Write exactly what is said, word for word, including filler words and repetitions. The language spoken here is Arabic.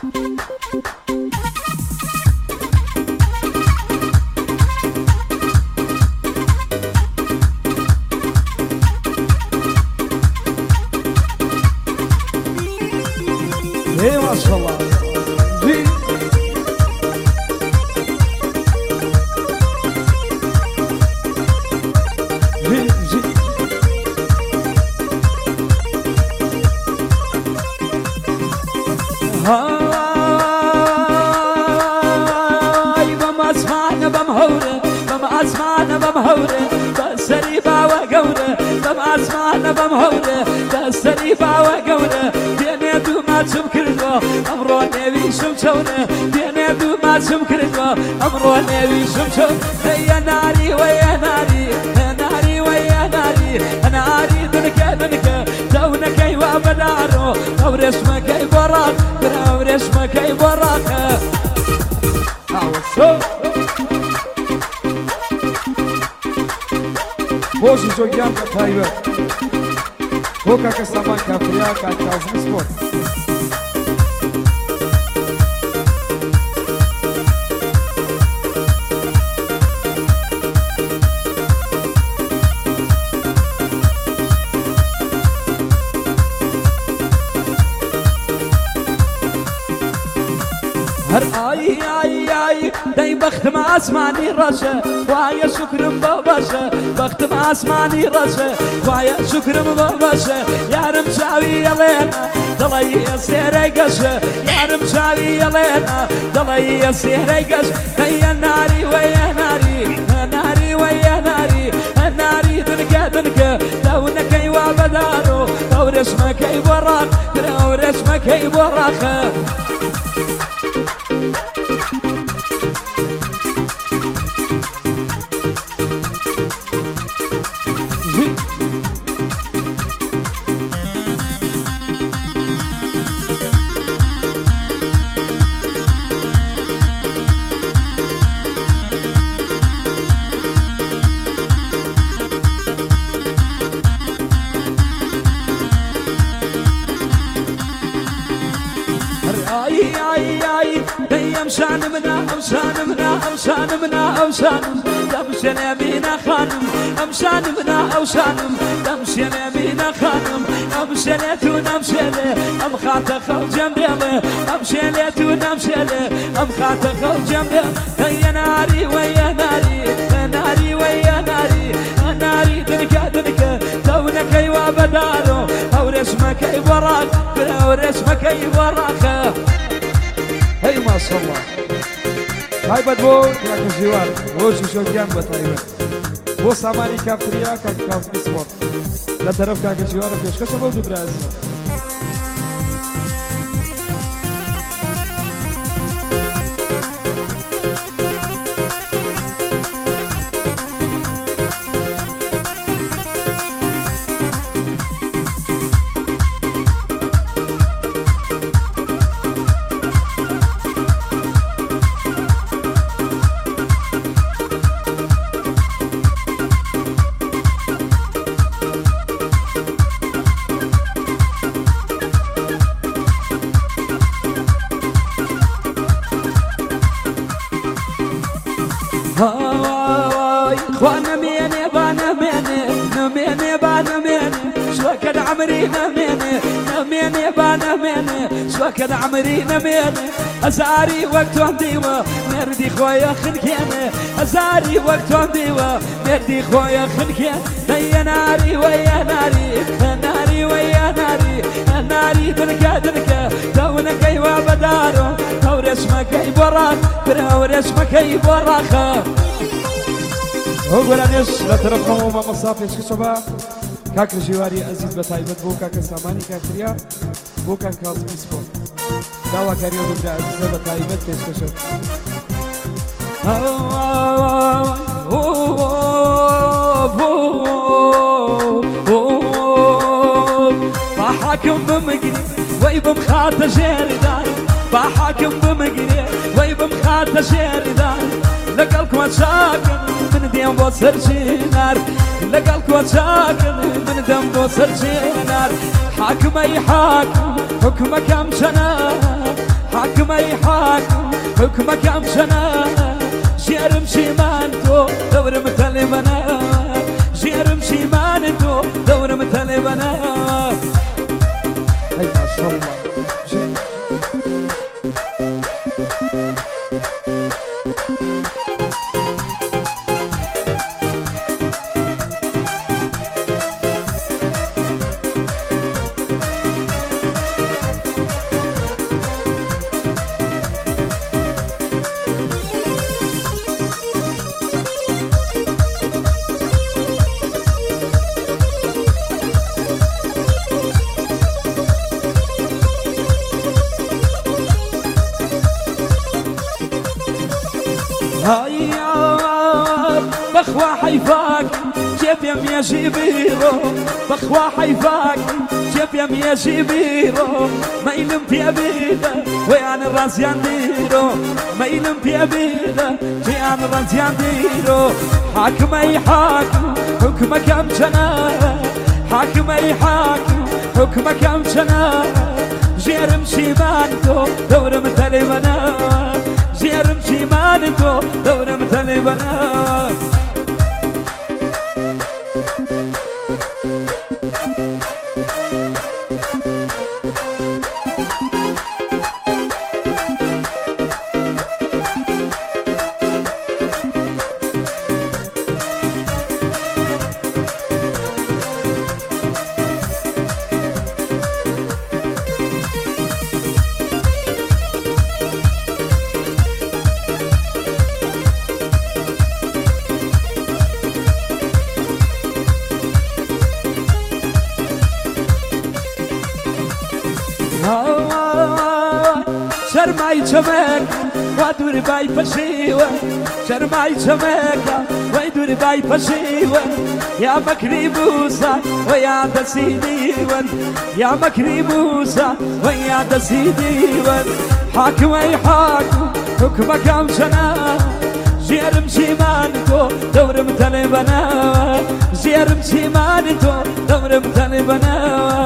ايه ما شاء الله جي جي جي هاي بما اسمعنا بمهورة بما اسمعنا بمهورة بسريبا وقورة بما اسمعنا بمهورة بسريبا وقورة دينيدو ما تمكردو امرو نبي شمشونة دينيدو ما تمكردو امرو نبي شمشونة يا ناري ويا ناري ناري ويا ناري ناري دنك دنك دونك ايوا بدارو او رسمك اي براك او رسمك اي براك Hoje jogando a Taiwan. Boca que essa banca fria, cacau, sport. هر آي آي آي داي بخت ما اسمعني رشا ويا شكر باباشا بخت ما اسمعني رشا ويا شكر باباشا يا رمشاوي يا لينا ضلي يصير قشا يا رمشاوي يا لينا ضلي يصير قشا هيا ناري ويا ناري ناري ويا ناري ناري دنكا دنكا لونك ايوا بدارو او رسمك اي براك او رسمك اي براك اي اي اي دي امشان منا امشان منا امشان منا امشان دمشن يمينا خانم امشان منا امشان دمشن يمينا خانم امشلت ونمشله ام خاطخ جنبله امشلت ونمشله ام خاطخ جنبله يا ناري ويا ناري ناري ويا ناري ناري دنكا دنكا دونك ايوا بدارو او رسمك اي وراك او رسمك اي وراك هي ما شاء الله هاي بدو يا كجوار وش شو جنب بتايبه بو ساماني كافتريا كاف سبورت لا طرف كا كجوار فيش كسو بو براز وانا ميني بانا ميني نميني بانا ميني شو كد عمري نميني نميني بانا ميني شو كد عمري نميني ازاري وقت ديوا مردي خويا خنكيني ازاري وقت ديوا مردي خويا خنكيني يا ناري ويا ناري ناري ويا ناري ناري دنكا دنكا دونك ايوا بدارو او رسمك اي براك او رسمك اي براك هو قرانيش لطرفهم وما مصافي شكسوبا كاك الجواري عزيز بتايبت بو كاك الساماني كاكريا بو كاك كاظمي سبورت داوا كاريو ببدا عزيزة بتايبت تشكشو بحاكم بمقري ويبم خاطة جيري داري بحاكم بمقري ويبم خاطة جيري داري لقلك وشاكن من ديم بوصر جينار لقلك وشاكن من ديم بوصر جينار حاكم اي حاكم حكمك امشنا حاكم أي حاكم حكمك أمشنا جيرم شيمانتو دور مثل بنا جيرم شيمانتو دور مثل بنا أي ما شاء الله هيا بخوا حيفاك جيب يم يا جبيرو بخوا حيفاك جيب يم يا جبيرو ما يلم في أبيده ويان الراس ينديرو ما يلم في أبيده ويان الراس ينديرو حاكم أي حاكم حكمك أمشنا حاكم أي حاكم حكمك أمشنا جيرم شيمانتو دور مثل بنا جيرم شيمانتو دور مثل بنا شرماي شمك وادور باي فشيوة شرماي شمك وادور باي فشيوة يا مكري موسى ويا دسيدي ون يا مكري موسى ويا دسيدي ون حاكم أي حاكم حكمك أمشنا جيرم شيمانتو دور مثل بنا جيرم شيمانتو دور مثل بنا